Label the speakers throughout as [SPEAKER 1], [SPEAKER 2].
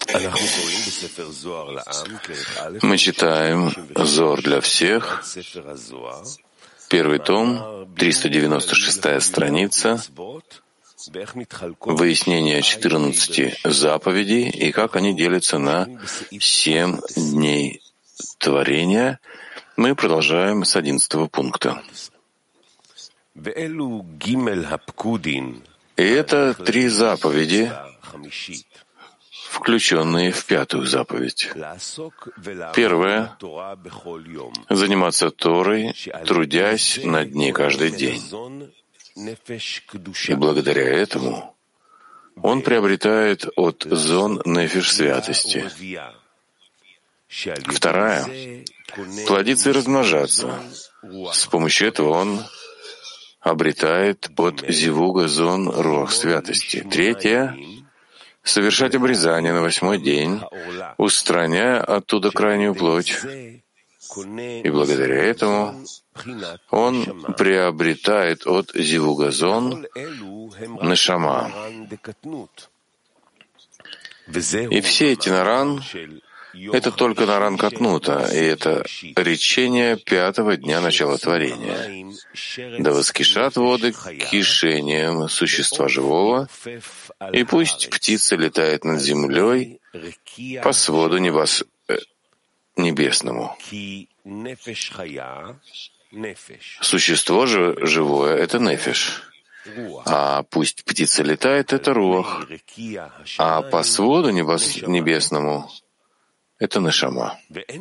[SPEAKER 1] Мы читаем Зоар для всех, первый том, 396 страница, выяснение 14 заповедей и как они делятся на 7 дней творения. Мы продолжаем с 11 пункта. И это 3 заповеди, включенные в 5-ю заповедь. Первое — заниматься Торой, трудясь над ней каждый день. И благодаря этому он приобретает от зон нефеш святости. Вторая — плодиться и размножаться. С помощью этого он обретает от зивуга зон руах святости. Третья — совершать обрезание на 8-й день, устраняя оттуда крайнюю плоть. И благодаря этому он приобретает от зивуга зон нешама. И все эти наран — это только наран катнута, и это речение 5-го дня начала творения. Да воскишат воды кишением существа живого, и пусть птица летает над землей по своду небесному. Существо же живое — это нефеш, а пусть птица летает — это руах, а по своду небесному — это нешама.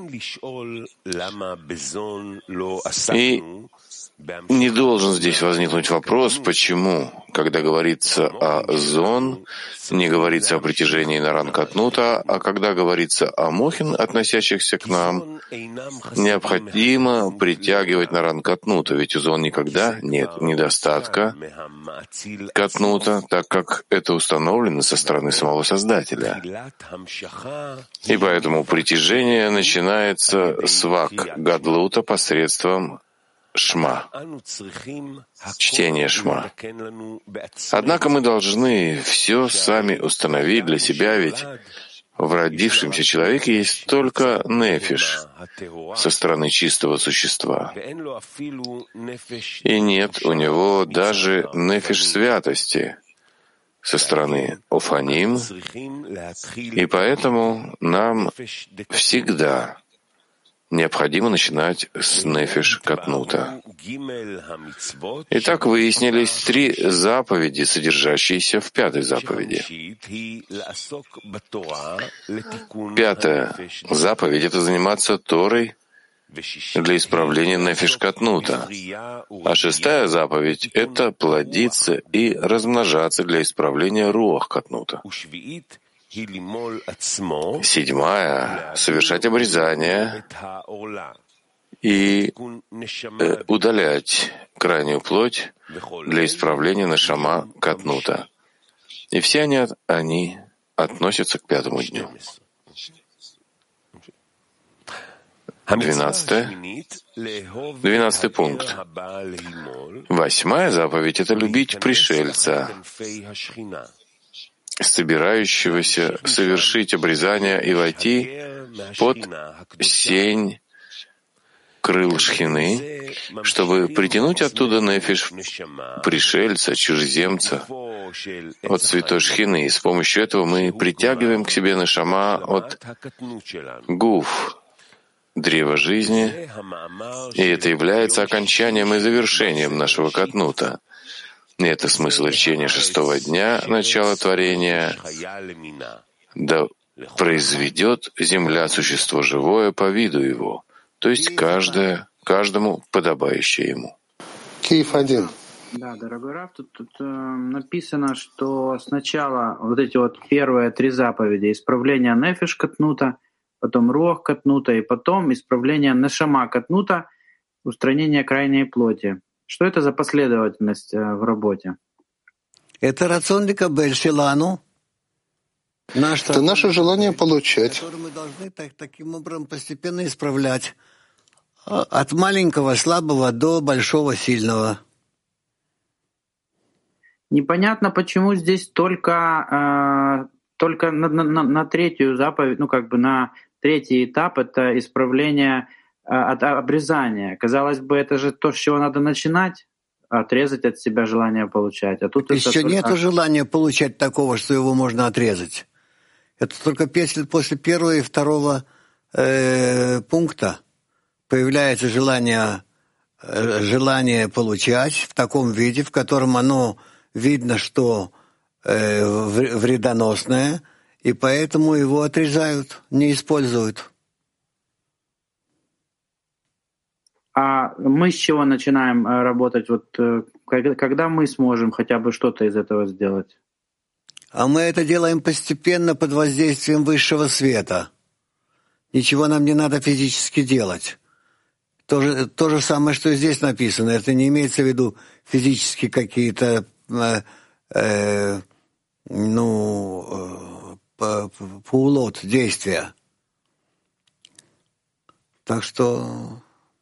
[SPEAKER 1] И не должен здесь возникнуть вопрос, почему, когда говорится о зон, не говорится о притяжении наран катнута, а когда говорится о мохин, относящихся к нам, необходимо притягивать наран катнута, ведь у зон никогда нет недостатка катнута, так как это установлено со стороны самого Создателя. И поэтому притяжение начинается с вак гадлута посредством шма, чтение шма. Однако мы должны все сами установить для себя, ведь в родившемся человеке есть только нефиш со стороны чистого существа. И нет у него даже нефиш святости со стороны офаним, и поэтому нам всегда необходимо начинать с нефеш катнута. Итак, выяснились 3 заповеди, содержащиеся в 5-й заповеди. 5-я заповедь — это заниматься Торой для исправления нефеш катнута, а 6-я заповедь — это плодиться и размножаться для исправления руах катнута. 7-я — совершать обрезание и удалять крайнюю плоть для исправления нешама катнута. И все они относятся к 5-му дню. 12-й пункт. 8-я заповедь — это любить пришельца, собирающегося совершить обрезание и войти под сень крыл шхины, чтобы притянуть оттуда нефиш пришельца, чужеземца от святой шхины. И с помощью этого мы притягиваем к себе нешама от гуф, древа жизни, и это является окончанием и завершением нашего катнута. И это смысл речения 6-го дня начала творения. Да произведет земля существо живое по виду его, то есть каждому подобающее ему.
[SPEAKER 2] Киев 1.
[SPEAKER 3] Да, дорогой Рав, тут написано, что сначала вот эти вот первые 3 заповеди: исправление нефеш катнута, потом руах катнута, и потом исправление нешама катнута, устранение крайней плоти. Что это за последовательность в работе?
[SPEAKER 2] Это наше желание получать.
[SPEAKER 4] Которое мы должны таким образом постепенно исправлять. От маленького слабого до большого сильного.
[SPEAKER 3] Непонятно, почему здесь только только на третью заповедь, на третий этап — это исправление от обрезания. Казалось бы, это же то, с чего надо начинать, отрезать от себя желание получать. А тут
[SPEAKER 4] еще нету желания получать такого, что его можно отрезать. Это только после первого и второго пункта появляется желание получать в таком виде, в котором оно видно, что вредоносное, и поэтому его отрезают, не используют.
[SPEAKER 3] А мы с чего начинаем работать? Когда мы сможем хотя бы что-то из этого сделать?
[SPEAKER 4] А мы это делаем постепенно под воздействием высшего света. Ничего нам не надо физически делать. То же самое, что и здесь написано. Это не имеется в виду физически какие-то паулот, действия. Так что...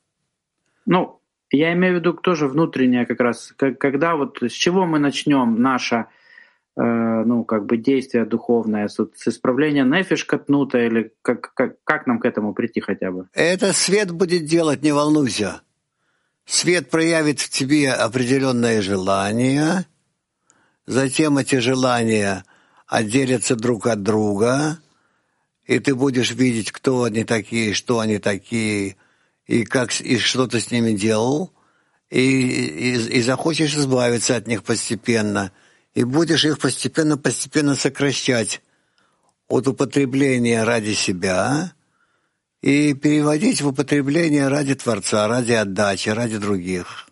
[SPEAKER 3] Я имею в виду тоже внутреннее как раз. Когда с чего мы начнем наше действие духовное, с исправления нефиш катнута, или как нам к этому прийти хотя бы?
[SPEAKER 4] Это свет будет делать, не волнуйся. Свет проявит в тебе определенные желания, затем эти желания отделятся друг от друга, и ты будешь видеть, кто они такие, что они такие, и что ты с ними делал, и захочешь избавиться от них постепенно, и будешь их постепенно сокращать от употребления ради себя и переводить в употребление ради Творца, ради отдачи, ради других.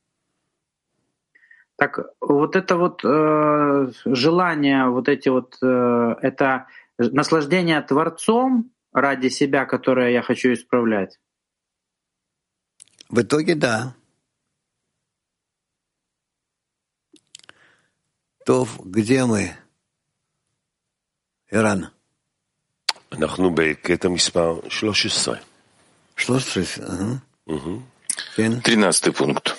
[SPEAKER 3] Так это желание, это наслаждение Творцом ради себя, которое я хочу исправлять?
[SPEAKER 4] В итоге да. То, где мы? Иран.
[SPEAKER 5] 13.
[SPEAKER 1] 13 пункт.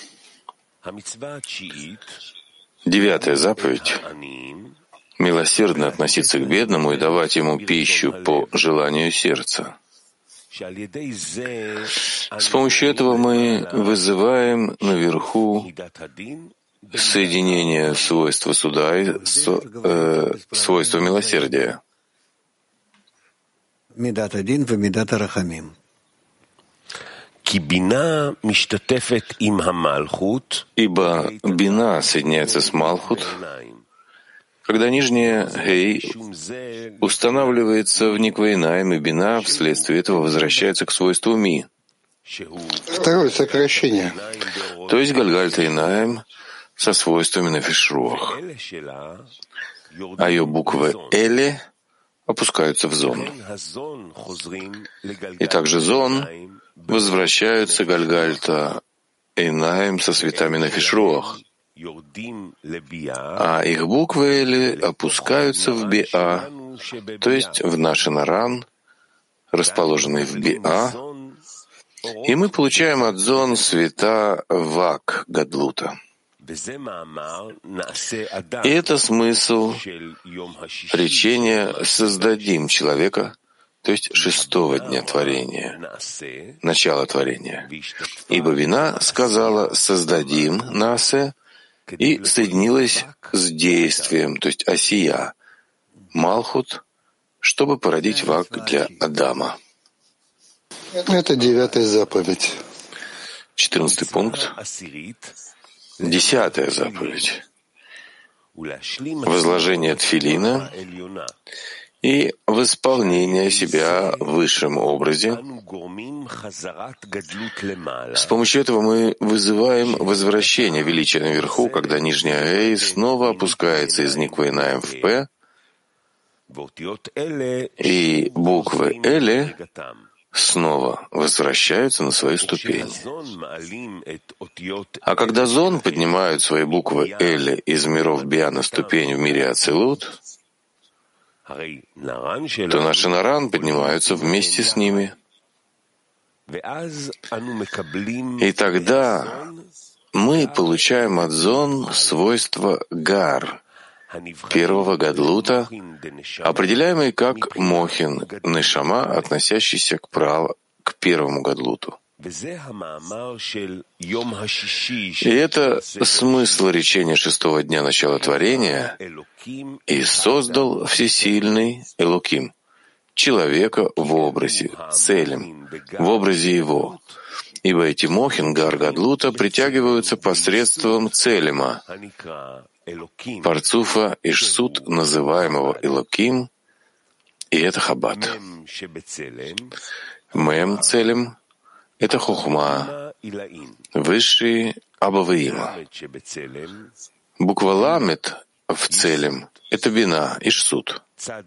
[SPEAKER 1] 9 заповедь. Милосердно относиться к бедному и давать ему пищу по желанию сердца. С помощью этого мы вызываем наверху соединение свойства суда и свойства милосердия.
[SPEAKER 4] Мидат один в мидат рахамим.
[SPEAKER 1] Ибо бина соединяется с малхут, когда нижняя гей устанавливается в никвейнаем, и бина вследствие этого возвращается к свойству ми.
[SPEAKER 2] Второе сокращение.
[SPEAKER 1] То есть гальгальта инаем со свойствами нефиш-руах. А ее буквы «эле» опускаются в зон. И также зон возвращаются гальгальта инаем со светами нефиш-руах. А их буквы «эле» опускаются в биа, то есть в наш наран, расположенный в биа, и мы получаем от зон света вак гадлута. И это смысл речения «создадим человека», то есть 6-го дня творения, начала творения. Ибо бина сказала «создадим наасе» и соединилась с действием, то есть осия, малхут, чтобы породить вак для Адама.
[SPEAKER 2] Это 9 заповедь.
[SPEAKER 1] 14 пункт. 10 заповедь. Возложение тфилина и восполнение себя в высшем образе. С помощью этого мы вызываем возвращение величия наверху, когда нижняя «эй» снова опускается из никвейнаем в «п», и буквы «эле» снова возвращаются на свою ступень. А когда зон поднимают свои буквы «эле» из миров биа на ступень в мире ацилут, то наши наран поднимаются вместе с ними. И тогда мы получаем от зон свойство гар, первого гадлута, определяемый как мохин, нешама, относящийся к первому гадлуту. И это смысл речения шестого дня начала творения: «И создал всесильный Элоким человека в образе, целем, в образе его». Ибо эти мохин, гар гадлута, притягиваются посредством целема, парцуфа Ишсут, называемого Элоким, и это Хаббат. Мем целем — это хухма, высший Абаваима. Буква ламет в целем — это бина, Ишсут.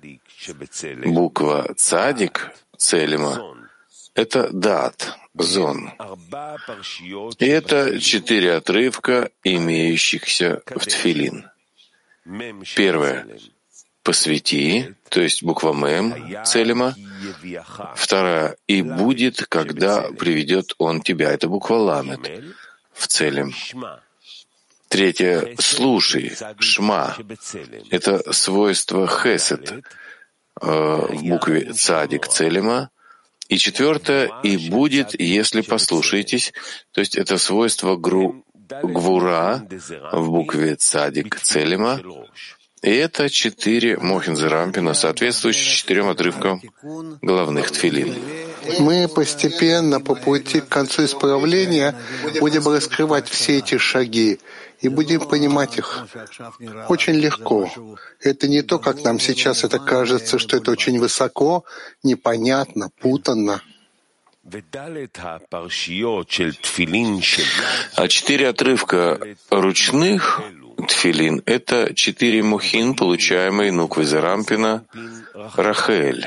[SPEAKER 1] Буква цадик целема — это дат, зон. И это 4 отрывка, имеющихся в тфилин. Первое — посвяти, то есть буква мем, целема. Вторая — и будет, когда приведет он тебя, это буква ламет, в целем. Третье — слушай, шма, это свойство хесед в букве цадик целема. И четвертое — и будет, если послушаетесь, то есть это свойство гвура в букве цадик целема. И это 4 мохин зерампина, соответствующие 4 отрывкам головных тфилин.
[SPEAKER 2] Мы постепенно по пути к концу исправления будем раскрывать все эти шаги и будем понимать их очень легко. Это не то, как нам сейчас это кажется, что это очень высоко, непонятно, путанно.
[SPEAKER 1] А 4 отрывка ручных тфилин — это 4 мухин, получаемые нуквой Зарампина Рахель.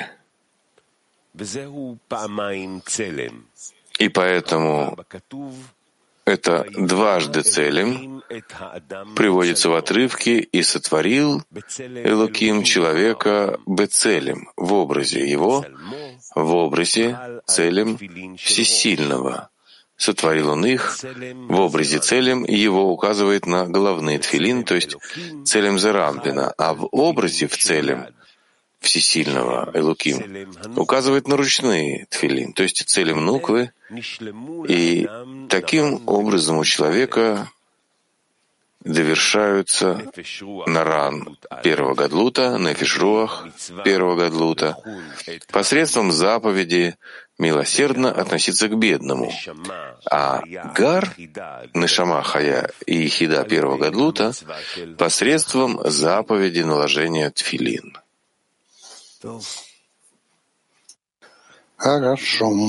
[SPEAKER 1] И поэтому это дважды целем приводится в отрывке: «И сотворил Элоким человека бецелем», в образе его, в образе целем всесильного. Сотворил он их в образе целем, его указывает на головные тфилин, то есть целем Зарампина, а в образе в целем всесильного Элоким указывает на ручные тфилин, то есть целем нуквы. И таким образом у человека довершаются наран первого гадлута, нефиш руах первого гадлута, посредством заповеди милосердно относиться к бедному. А гар, нешама хая и хида первого гадлута посредством заповеди наложения тфилин.
[SPEAKER 2] Хорошо.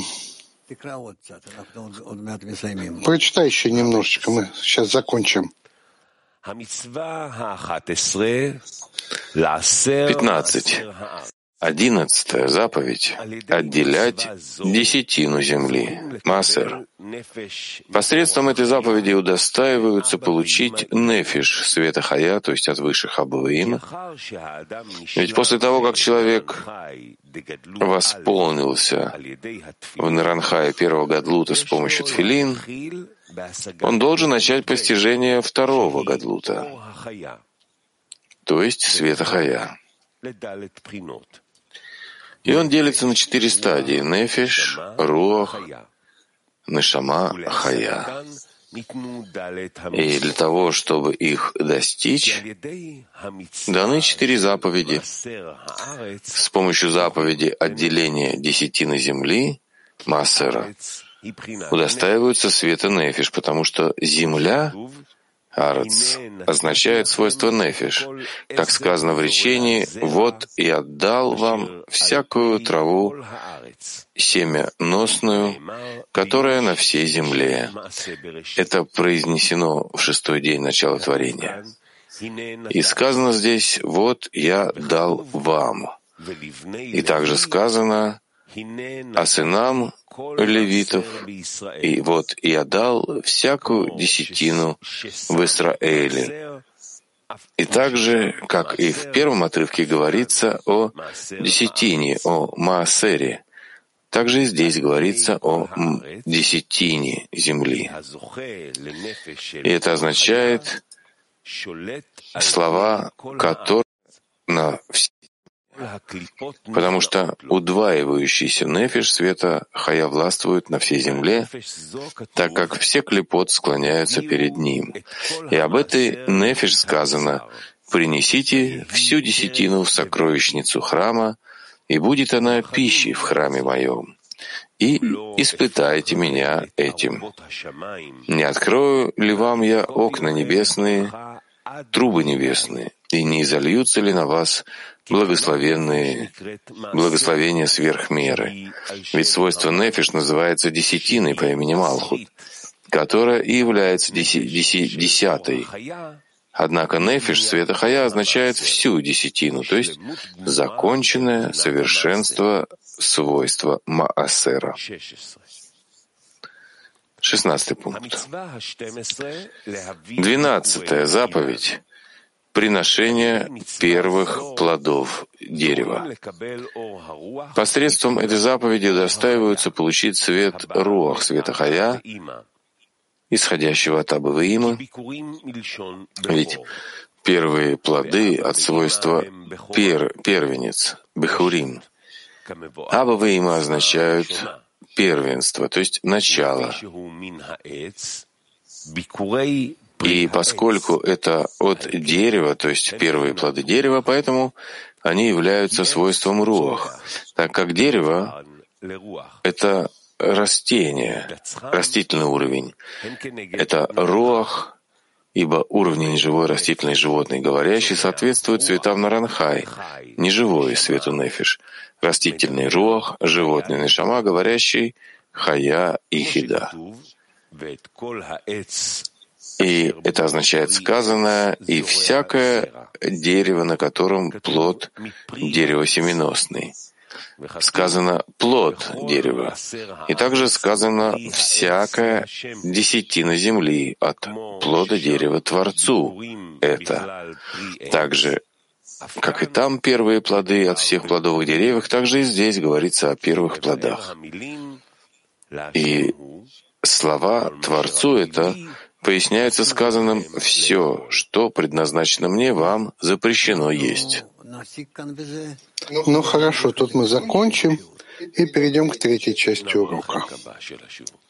[SPEAKER 2] Прочитай еще немножечко, мы сейчас закончим.
[SPEAKER 1] 15. 11-я заповедь — отделять десятину земли, маасер. Посредством этой заповеди удостаиваются получить нефиш, света хая, то есть от высших Абаваим. Ведь после того, как человек восполнился в Наранхае первого гадлута с помощью тфилин, он должен начать постижение второго гадлута, то есть света хая. И он делится на 4 стадии — нефиш, руах, нешама, хая. И для того, чтобы их достичь, даны 4 заповеди. С помощью заповеди отделения десятины земли, маасера, удостаиваются света нефиш, потому что земля, арец, означает свойство нефиш, как сказано в речении: «Вот и отдал вам всякую траву семяносную, которая на всей земле». Это произнесено в 6-й день начала творения. И сказано здесь: «Вот я дал вам». И также сказано о сынам левитов: «И вот я дал всякую десятину в Израиле». И также, как и в первом отрывке говорится о десятине, о маасере, также и здесь говорится о десятине земли. И это означает слова, которые на все, потому что удваивающийся нефиш света Хая властвует на всей земле, так как все клипот склоняются перед ним. И об этой нефиш сказано: «Принесите всю десятину в сокровищницу храма, и будет она пищей в храме моем. И испытайте меня этим. Не открою ли вам я окна небесные, трубы небесные, и не изольются ли на вас благословения сверх меры?» Ведь свойство нефиш называется десятиной по имени Малхут, которая и является десятой. Однако нефиш света Хая означает всю десятину, то есть законченное совершенство свойства Маасера. 16 пункт. 12-я заповедь — приношение первых плодов дерева. Посредством этой заповеди удостаиваются получить свет руах света Хая, исходящего от Абы Ваимы, ведь первые плоды от свойства первенец, бехурим. Абы Ваима означают первенство, то есть начало. И поскольку это от дерева, то есть первые плоды дерева, поэтому они являются свойством руах, так как дерево — это растение, растительный уровень. Это руах, ибо уровни неживой, растительной, животной, говорящей соответствуют цветам Наранхай, неживой свету нефиш, растительный руах, животный нешама, говорящий Хая и Хида. И это означает сказанное «и всякое дерево, на котором плод дерева семеносный». Сказано «плод дерева». И также сказано «всякая десятина земли от плода дерева Творцу». Это также, как и там первые плоды от всех плодовых деревьев, также и здесь говорится о первых плодах. И слова «Творцу» — это поясняется сказанным «все, что предназначено мне, вам запрещено есть».
[SPEAKER 2] Ну хорошо, тут мы закончим и перейдем к третьей части урока.